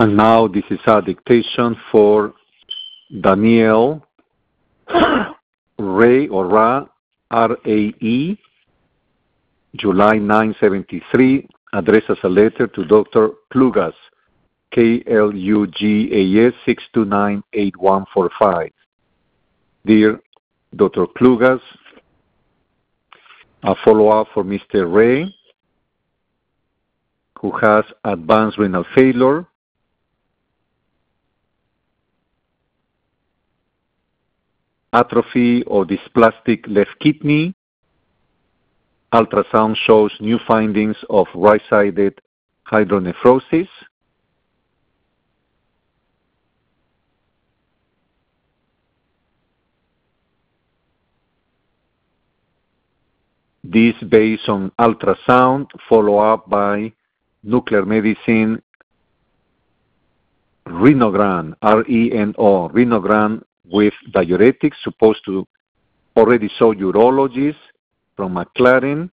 And now this is our dictation for Daniel Ray, or Ra, R-A-E, July 973, addresses a letter to Dr. Klugas, K-L-U-G-A-S, 629-8145. Dear Dr. Klugas, a follow-up for Mr. Ray, who has advanced renal failure, atrophy or dysplastic left kidney. Ultrasound shows new findings of right-sided hydronephrosis. This based on ultrasound, follow-up by nuclear medicine renogram, R-E-N-O, renogram with diuretics, supposed to already show urologists from McLaren.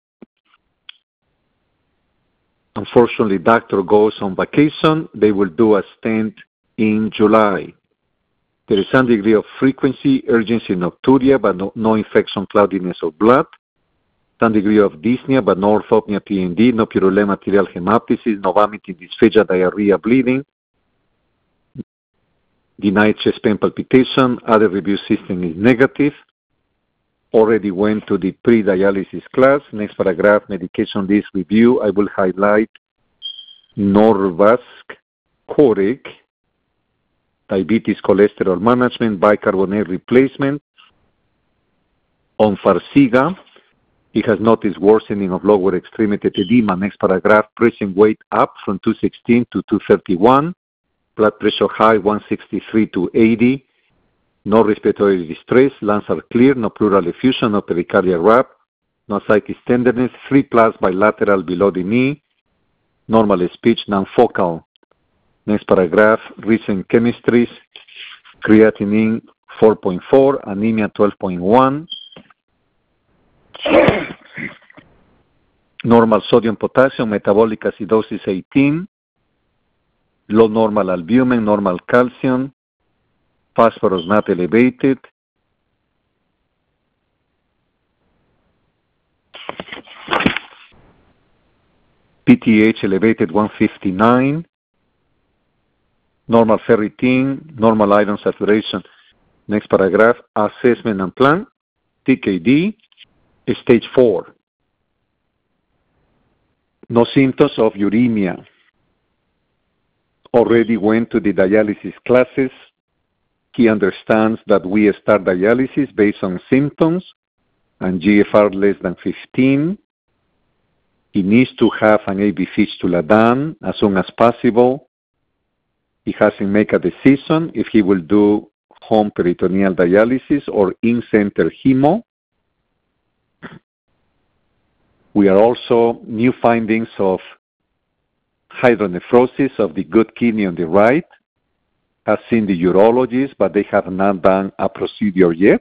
Unfortunately, doctor goes on vacation. They will do a stent in July. There is some degree of frequency, urgency, nocturia, but no infection, cloudiness of blood. Some degree of dyspnea, but no orthopnea, PND, no purulent material hemoptysis, no vomiting, dysphagia, diarrhea, bleeding. Denied chest pain palpitation. Other review system is negative. Already went to the pre-dialysis class. Next paragraph, medication list review. I will highlight Norvasc, Coreg, diabetes, cholesterol management, bicarbonate replacement. On Farxiga, he has noticed worsening of lower extremity edema. Next paragraph, pressing weight up from 216 to 231. Blood pressure high, 163 to 80. No respiratory distress. Lungs are clear. No pleural effusion. No pericardial rap. No ascites tenderness. 3+ bilateral below the knee. Normal speech, non-focal. Next paragraph, recent chemistries. Creatinine 4.4. Anemia 12.1. Normal sodium potassium. Metabolic acidosis 18. Low normal albumin, normal calcium, phosphorus not elevated. PTH elevated 159. Normal ferritin, normal iron saturation. Next paragraph, assessment and plan. TKD, stage 4. No symptoms of uremia. Already went to the dialysis classes. He understands that we start dialysis based on symptoms and GFR less than 15. He needs to have an AV fistula done as soon as possible. He hasn't made a decision if he will do home peritoneal dialysis or in-center hemo. We are also new findings of hydronephrosis of the good kidney on the right. Has seen the urologist, but they have not done a procedure yet.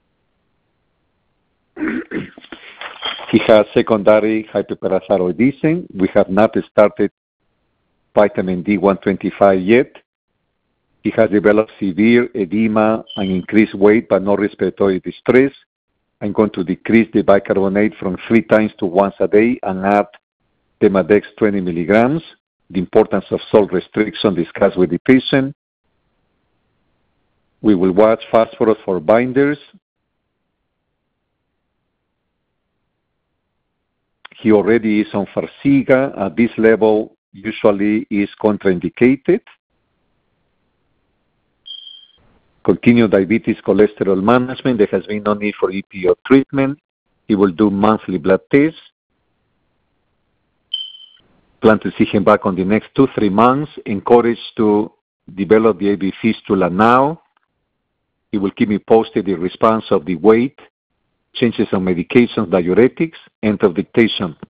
He has secondary hyperparathyroidism. We have not started vitamin D125 yet. He has developed severe edema and increased weight, but no respiratory distress. I'm going to decrease the bicarbonate from 3 times to once a day and add Demodex 20 milligrams. The importance of salt restriction discussed with the patient. We will watch phosphorus for binders. He already is on Farxiga. At this level, usually is contraindicated. Continue diabetes, cholesterol management. There has been no need for EPO treatment. He will do monthly blood tests. Plan to see him back on the next 2-3 months. Encouraged to develop the AV fistula now. He will keep me posted the response of the weight, changes on medications, diuretics, end of dictation.